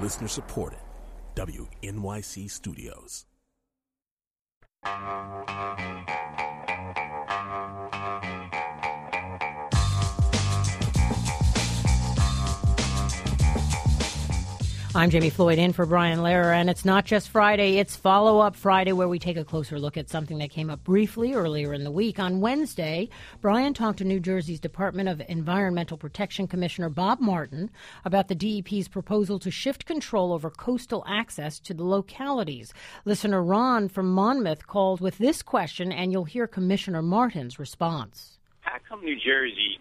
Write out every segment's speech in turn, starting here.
Listener supported. WNYC Studios. I'm Jamie Floyd in for Brian Lehrer, and it's not just Friday, it's Follow-Up Friday, where we take a closer look at something that came up briefly earlier in the week. On Wednesday, Brian talked to New Jersey's Department of Environmental Protection Commissioner Bob Martin about the DEP's proposal to shift control over coastal access to the localities. Listener Ron from Monmouth called with this question, and you'll hear Commissioner Martin's response. How come New Jersey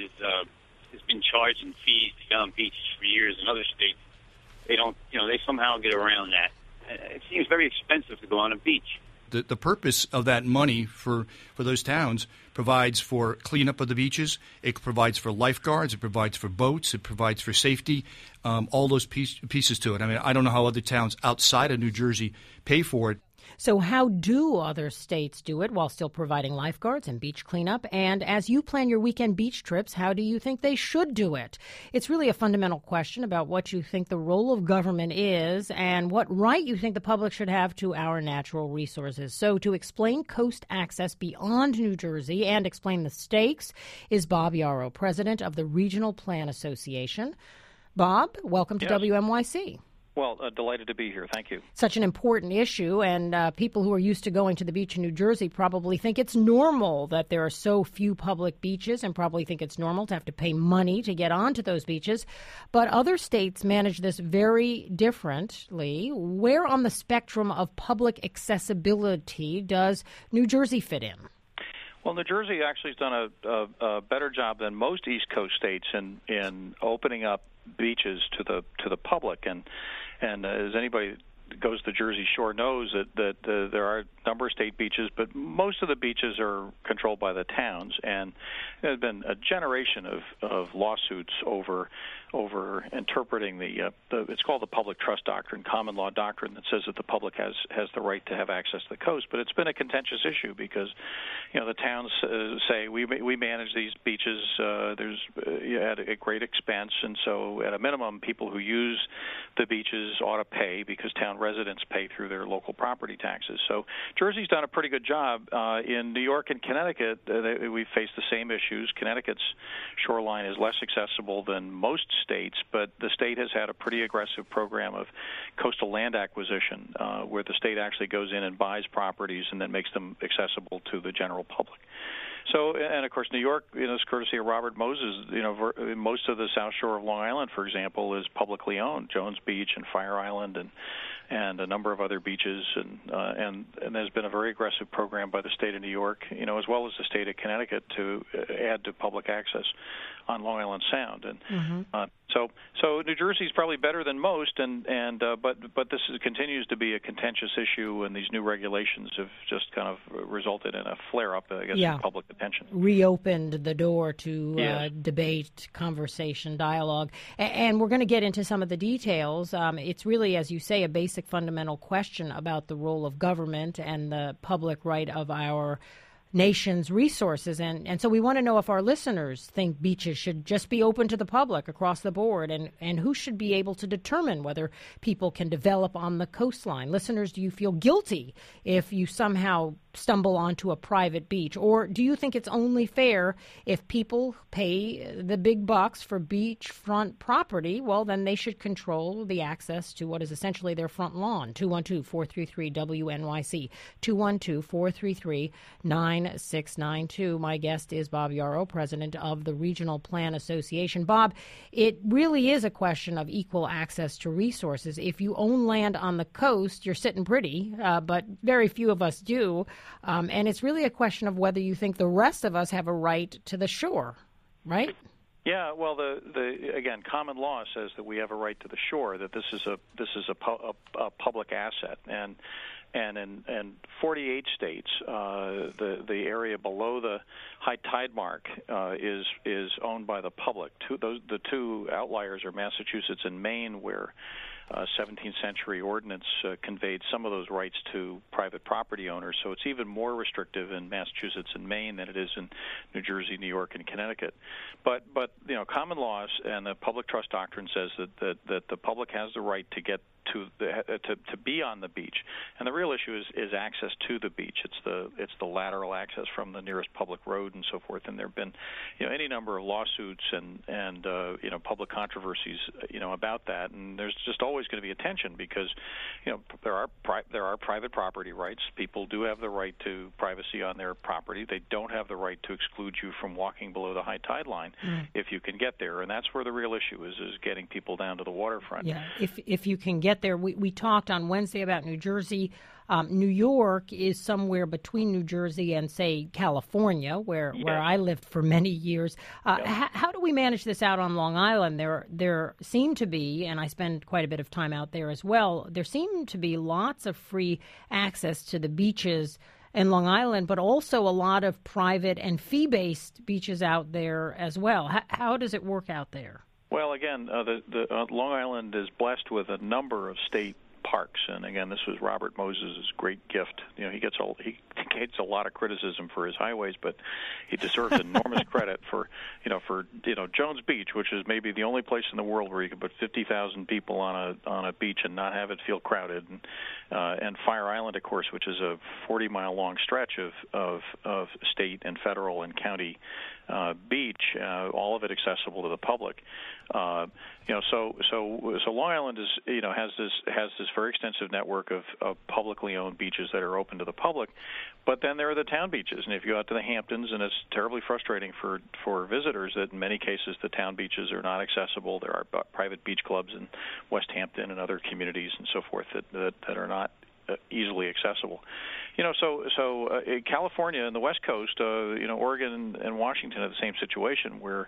has been charging fees to get on beaches for years in other states? They don't, they somehow get around that. It seems very expensive to go on a beach. The purpose of that money for those towns provides for cleanup of the beaches. It provides for lifeguards. It provides for boats. It provides for safety. All those pieces to it. I mean, I don't know how other towns outside of New Jersey pay for it. So how do other states do it while still providing lifeguards and beach cleanup? And as you plan your weekend beach trips, how do you think they should do it? It's really a fundamental question about what you think the role of government is and what right you think the public should have to our natural resources. So to explain coast access beyond New Jersey and explain the stakes is Bob Yarrow, president of the Regional Plan Association. Bob, welcome to WNYC. Well, delighted to be here. Thank you. Such an important issue, and people who are used to going to the beach in New Jersey probably think it's normal that there are so few public beaches and probably think it's normal to have to pay money to get onto those beaches. But other states manage this very differently. Where on the spectrum of public accessibility does New Jersey fit in? Well, New Jersey actually has done a better job than most East Coast states in opening up beaches to the public, and as anybody goes to the Jersey Shore knows that there are a number of state beaches, but most of the beaches are controlled by the towns, and there's been a generation of lawsuits over interpreting the it's called the public trust doctrine, common law doctrine, that says that the public has the right to have access to the coast. But it's been a contentious issue because the towns say we manage these beaches there's at a great expense, and so at a minimum people who use the beaches ought to pay because town residents pay through their local property taxes. So Jersey's done a pretty good job. In New York and Connecticut, we face the same issues. Connecticut's shoreline is less accessible than most states, but the state has had a pretty aggressive program of coastal land acquisition where the state actually goes in and buys properties and then makes them accessible to the general public. So, and of course, New York, is courtesy of Robert Moses. Most of the South Shore of Long Island, for example, is publicly owned. Jones Beach and Fire Island and a number of other beaches, and there's been a very aggressive program by the state of New York, as well as the state of Connecticut, to add to public access on Long Island Sound, and so New Jersey is probably better than most, but this continues to be a contentious issue, and these new regulations have just kind of resulted in a flare-up, I guess, in public attention. Reopened the door to debate, conversation, dialogue, and we're going to get into some of the details. It's really, as you say, a basic fundamental question about the role of government and the public right of our nation's resources. And so we want to know if our listeners think beaches should just be open to the public across the board, and who should be able to determine whether people can develop on the coastline. Listeners, do you feel guilty if you somehow stumble onto a private beach? Or do you think it's only fair if people pay the big bucks for beachfront property? Well, then they should control the access to what is essentially their front lawn. 212-433-WNYC, 212-433-9692. My guest is Bob Yarrow, president of the Regional Plan Association. Bob, it really is a question of equal access to resources. If you own land on the coast, you're sitting pretty, but very few of us do. And it's really a question of whether you think the rest of us have a right to the shore, right? Yeah, well, again, common law says that we have a right to the shore, that this is a public asset, and And in 48 states, the area below the high tide mark is owned by the public. The two outliers are Massachusetts and Maine, where 17th century ordinance conveyed some of those rights to private property owners. So it's even more restrictive in Massachusetts and Maine than it is in New Jersey, New York, and Connecticut. But common laws and the public trust doctrine says that the public has the right to get to be on the beach, and the real issue is access to the beach. It's the lateral access from the nearest public road and so forth. And there have been any number of lawsuits and public controversies about that. And there's just always going to be a tension because there are private property rights. People do have the right to privacy on their property. They don't have the right to exclude you from walking below the high tide line if you can get there. And that's where the real issue is getting people down to the waterfront. Yeah, if you can get there. We talked on Wednesday about New Jersey. New York is somewhere between New Jersey and, say, California, where I lived for many years. How do we manage this out on Long Island? There seem to be, and I spend quite a bit of time out there as well, there seem to be lots of free access to the beaches in Long Island, but also a lot of private and fee-based beaches out there as well. How does it work out there? Well, again, the Long Island is blessed with a number of state parks, and again, this was Robert Moses' great gift. He gets a lot of criticism for his highways, but he deserves enormous credit for Jones Beach, which is maybe the only place in the world where you can put 50,000 people on a beach and not have it feel crowded, and Fire Island, of course, which is a 40-mile long stretch of state and federal and county beach, all of it accessible to the public. So Long Island is has this very extensive network of publicly owned beaches that are open to the public, but then there are the town beaches, and if you go out to the Hamptons, and it's terribly frustrating for visitors that in many cases the town beaches are not accessible. There are private beach clubs in West Hampton and other communities and so forth that are not easily accessible. So California and the West Coast, Oregon and Washington are the same situation, where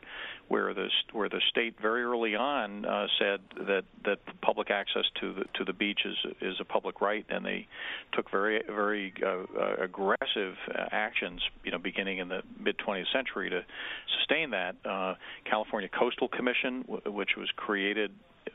the state very early on said that public access to the beach is a public right, and they took very very aggressive actions, beginning in the mid 20th century to sustain that. California Coastal Commission, which was created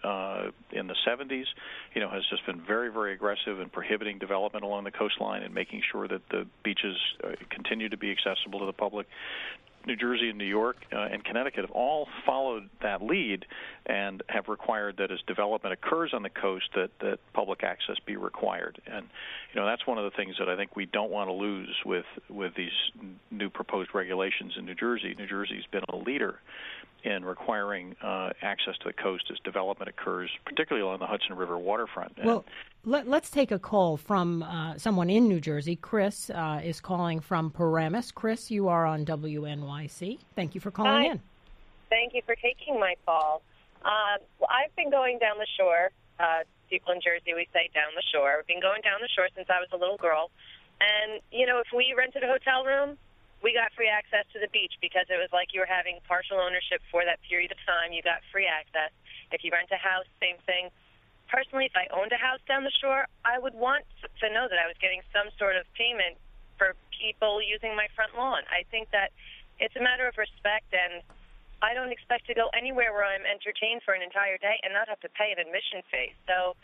in the 70s, has just been very, very aggressive in prohibiting development along the coastline and making sure that the beaches continue to be accessible to the public. New Jersey and New York and Connecticut have all followed that lead and have required that as development occurs on the coast that public access be required. And that's one of the things that I think we don't want to lose with these new proposed regulations in New Jersey. New Jersey's been a leader in requiring access to the coast as development occurs, particularly along the Hudson River waterfront. Well, let's take a call from someone in New Jersey. Chris is calling from Paramus. Chris, you are on WNYC. Thank you for calling in. Thank you for taking my call. I've been going down the shore. People in Jersey, we say down the shore. I've been going down the shore since I was a little girl. And, if we rented a hotel room, we got free access to the beach because it was like you were having partial ownership for that period of time. You got free access. If you rent a house, same thing. Personally, if I owned a house down the shore, I would want to know that I was getting some sort of payment for people using my front lawn. I think that it's a matter of respect, and I don't expect to go anywhere where I'm entertained for an entire day and not have to pay an admission fee. So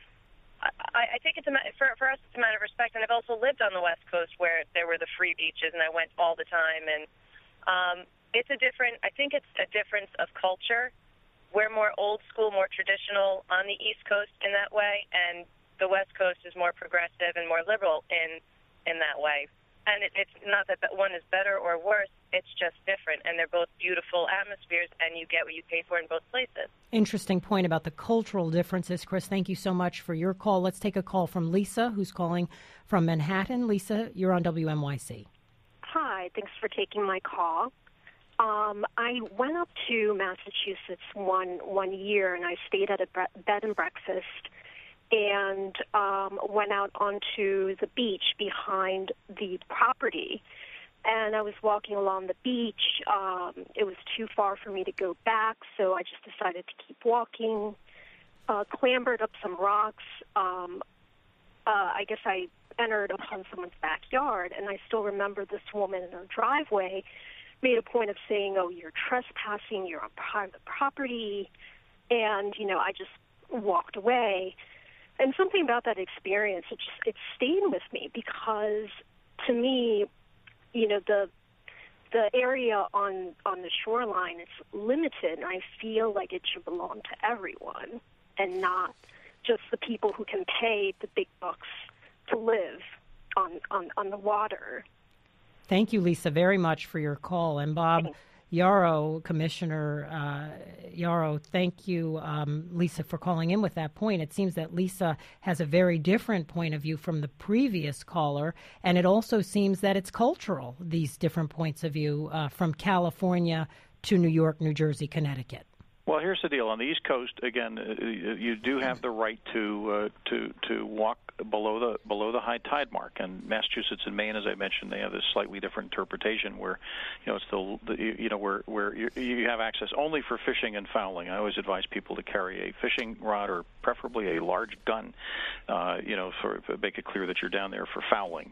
I think for us it's a matter of respect, and I've also lived on the West Coast where there were the free beaches, and I went all the time. And I think it's a difference of culture. We're more old school, more traditional on the East Coast in that way, and the West Coast is more progressive and more liberal in that way. And it's not that one is better or worse. It's just different, and they're both beautiful atmospheres, and you get what you pay for in both places. Interesting point about the cultural differences, Chris. Thank you so much for your call. Let's take a call from Lisa, who's calling from Manhattan. Lisa, you're on WNYC. Hi, thanks for taking my call. I went up to Massachusetts one year, and I stayed at a bed and breakfast and went out onto the beach behind the property. And I was walking along the beach. It was too far for me to go back, so I just decided to keep walking, clambered up some rocks. I guess I entered upon someone's backyard, and I still remember this woman in her driveway made a point of saying, "Oh, you're trespassing, you're on private property," and, I just walked away. And something about that experience, it stayed with me because, to me, the area on the shoreline is limited, and I feel like it should belong to everyone and not just the people who can pay the big bucks to live on the water. Thank you, Lisa, very much for your call. And Bob Yarrow, Commissioner Yarrow, thank you, Lisa, for calling in with that point. It seems that Lisa has a very different point of view from the previous caller, and it also seems that it's cultural, these different points of view from California to New York, New Jersey, Connecticut. Well, here's the deal. On the East Coast, again, you do have the right to walk below the high tide mark. And Massachusetts and Maine, as I mentioned, they have this slightly different interpretation where, it's where you have access only for fishing and fouling. I always advise people to carry a fishing rod or preferably a large gun, for make it clear that you're down there for fouling.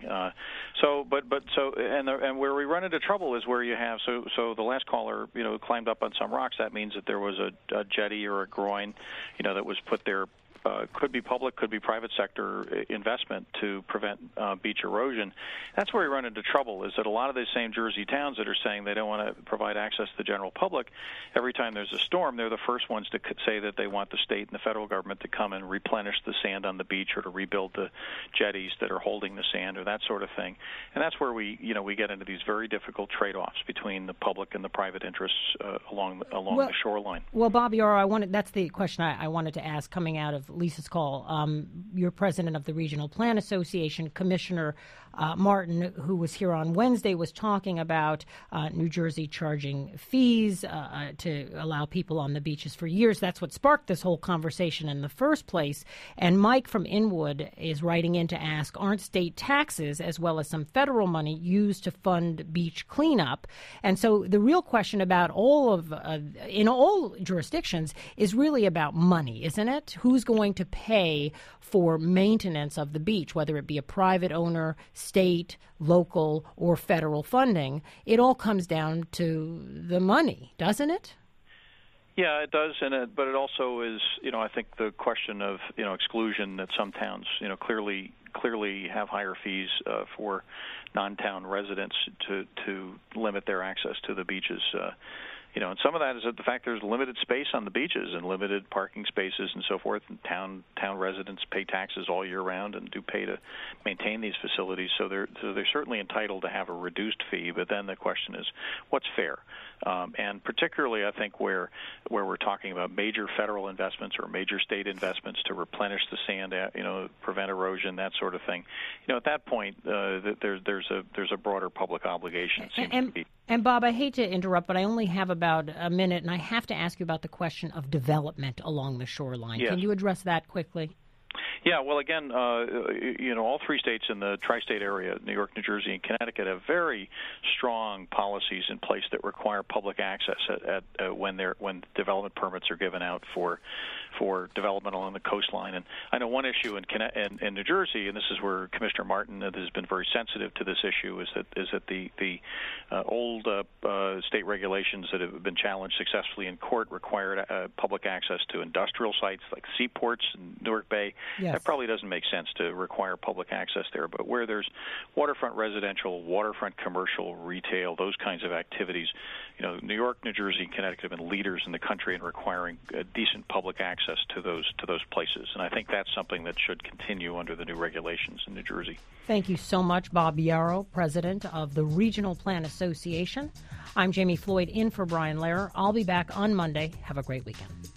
And where we run into trouble is where you have so the last caller, climbed up on some rocks. That means that there was a jetty or a groin, that was put there. Could be public, could be private sector investment to prevent beach erosion. That's where we run into trouble, is that a lot of these same Jersey towns that are saying they don't want to provide access to the general public, every time there's a storm, they're the first ones to say that they want the state and the federal government to come and replenish the sand on the beach or to rebuild the jetties that are holding the sand or that sort of thing. And that's where we get into these very difficult trade-offs between the public and the private interests along the shoreline. Well, Bob Yarrow, that's the question I wanted to ask coming out of Lisa's call. You're president of the Regional Plan Association. Commissioner Martin, who was here on Wednesday, was talking about New Jersey charging fees to allow people on the beaches for years. That's what sparked this whole conversation in the first place. And Mike from Inwood is writing in to ask, aren't state taxes as well as some federal money used to fund beach cleanup? And so the real question about in all jurisdictions is really about money, isn't it? Who's going to pay for maintenance of the beach, whether it be a private owner, state, local, or federal funding? It all comes down to the money, doesn't it? Yeah, it does, but it also is, I think the question of, exclusion that some towns, clearly have higher fees for non-town residents to limit their access to the beaches. And some of that is the fact there's limited space on the beaches and limited parking spaces and so forth. And town residents pay taxes all year round and do pay to maintain these facilities. So they're certainly entitled to have a reduced fee. But then the question is, what's fair? And particularly, I think where we're talking about major federal investments or major state investments to replenish the sand, prevent erosion, that sort of thing. At that point, there's a broader public obligation. And Bob, I hate to interrupt, but I only have about a minute, and I have to ask you about the question of development along the shoreline. Yes. Can you address that quickly? Yeah, well, again, all three states in the tri-state area, New York, New Jersey, and Connecticut, have very strong policies in place that require public access when development permits are given out for development along the coastline. And I know one issue in New Jersey, and this is where Commissioner Martin has been very sensitive to this issue, is that the old state regulations that have been challenged successfully in court required public access to industrial sites like seaports in Newark Bay. Yes. That probably doesn't make sense to require public access there, but where there's waterfront residential, waterfront commercial, retail, those kinds of activities, New York, New Jersey, and Connecticut have been leaders in the country in requiring decent public access to those places, and I think that's something that should continue under the new regulations in New Jersey. Thank you so much, Bob Yarrow, president of the Regional Plan Association. I'm Jamie Floyd in for Brian Lehrer. I'll be back on Monday. Have a great weekend.